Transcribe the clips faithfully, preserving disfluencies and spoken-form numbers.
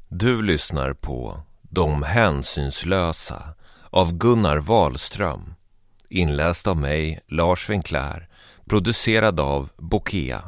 Du lyssnar på De hänsynslösa av Gunnar Wahlström, inläst av mig, Lars Winkler, producerad av Bokea.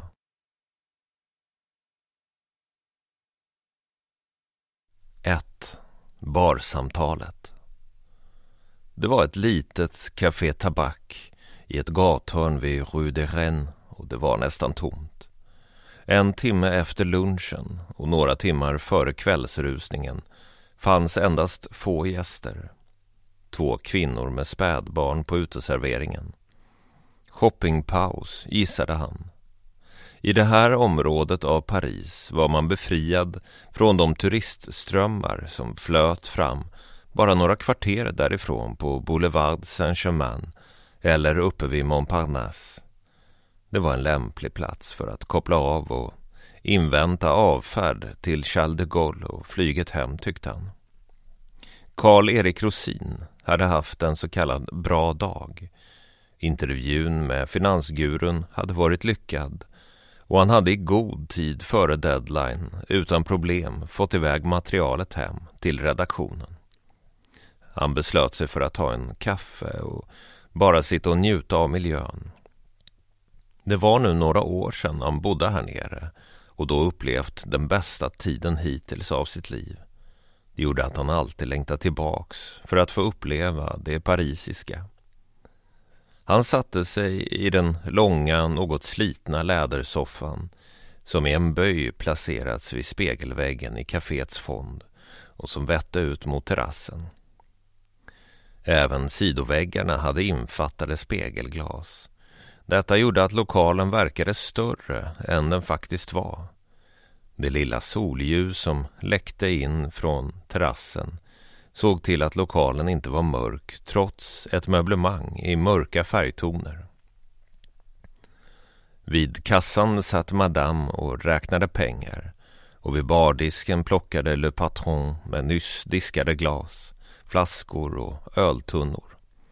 ett. Barsamtalet. Det var ett litet café tabak i ett gathörn vid Rue de Rennes och det var nästan tomt. En timme efter lunchen och några timmar före kvällsrusningen fanns endast få gäster. Två kvinnor med spädbarn på uteserveringen. Shoppingpaus, gissade han. I det här området av Paris var man befriad från de turistströmmar som flöt fram bara några kvarter därifrån på Boulevard Saint-Germain eller uppe vid Montparnasse. Det var en lämplig plats för att koppla av och invänta avfärd till Charles de Gaulle och flyget hem, tyckte han. Karl-Erik Rosin hade haft en så kallad bra dag. Intervjun med finansgurun hade varit lyckad och han hade i god tid före deadline utan problem fått iväg materialet hem till redaktionen. Han beslöt sig för att ta en kaffe och bara sitta och njuta av miljön. Det var nu några år sedan han bodde här nere och då upplevt den bästa tiden hittills av sitt liv. Det gjorde att han alltid längtade tillbaks för att få uppleva det parisiska. Han satte sig i den långa, något slitna lädersoffan som i en böj placerats vid spegelväggen i kaféets fond och som vette ut mot terrassen. Även sidoväggarna hade infattade spegelglas. Detta gjorde att lokalen verkade större än den faktiskt var. Det lilla solljus som läckte in från terrassen såg till att lokalen inte var mörk trots ett möblemang i mörka färgtoner. Vid kassan satt madame och räknade pengar och vid bardisken plockade le patron med nyss diskade glas, flaskor och öltunnor.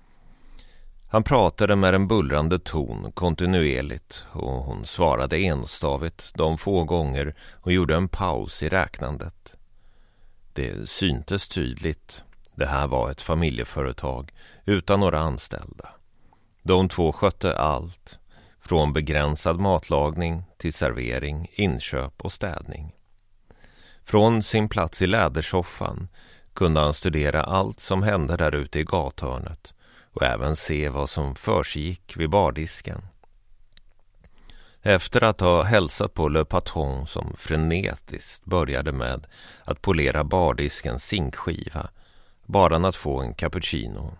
Han pratade med en bullrande ton kontinuerligt och hon svarade enstavigt de få gånger och gjorde en paus i räknandet. Det syntes tydligt. Det här var ett familjeföretag utan några anställda. De två skötte allt, från begränsad matlagning till servering, inköp och städning. Från sin plats i lädersoffan kunde han studera allt som hände där ute i gathörnet och även se vad som försiggick vid bardisken. Efter att ha hälsat på le patron som frenetiskt började med att polera bardiskens zinkskiva, bara att få en cappuccino,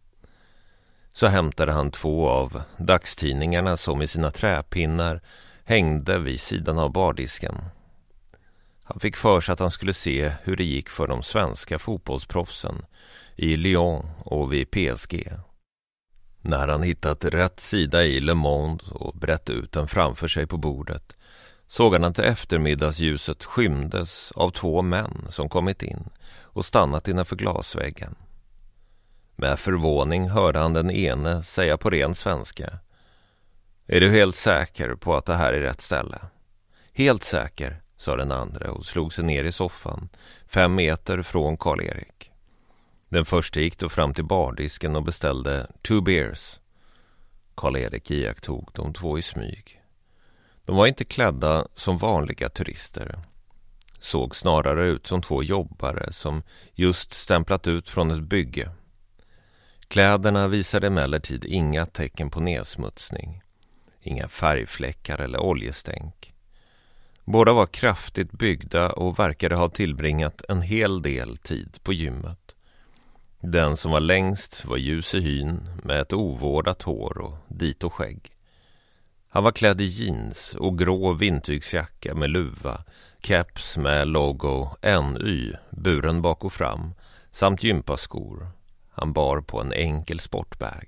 så hämtade han två av dagstidningarna som i sina träpinnar hängde vid sidan av bardisken. Han fick för sig att han skulle se hur det gick för de svenska fotbollsproffsen i Lyon och vid P S G. När han hittat rätt sida i Le Monde och brett ut den framför sig på bordet såg han att eftermiddagsljuset skymdes av två män som kommit in och stannat innanför glasväggen. Med förvåning hörde han den ene säga på ren svenska: "Är du helt säker på att det här är rätt ställe?" "Helt säker", sa den andra och slog sig ner i soffan, fem meter från Karl-Erik. Den första gick då fram till bardisken och beställde two beers. Karl-Erik iakttog de två i smyg. De var inte klädda som vanliga turister. Såg snarare ut som två jobbare som just stämplat ut från ett bygge. Kläderna visade emellertid inga tecken på nedsmutsning. Inga färgfläckar eller oljestänk. Båda var kraftigt byggda och verkade ha tillbringat en hel del tid på gymmet. Den som var längst var ljus i hyn med ett ovårdat hår och dit och skägg. Han var klädd i jeans och grå vintygsjacka med luva, keps med logo N Y buren bak och fram samt gympaskor. Han bar på en enkel sportbag.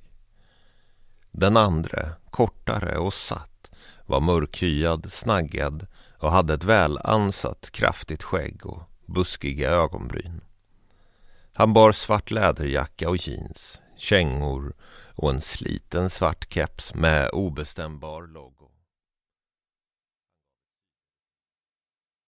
Den andra, kortare och satt, var mörkhyad, snaggad och hade ett väl ansatt kraftigt skägg och buskiga ögonbryn. Han bar svart läderjacka och jeans, kängor och en sliten svart keps med obestämbar logo.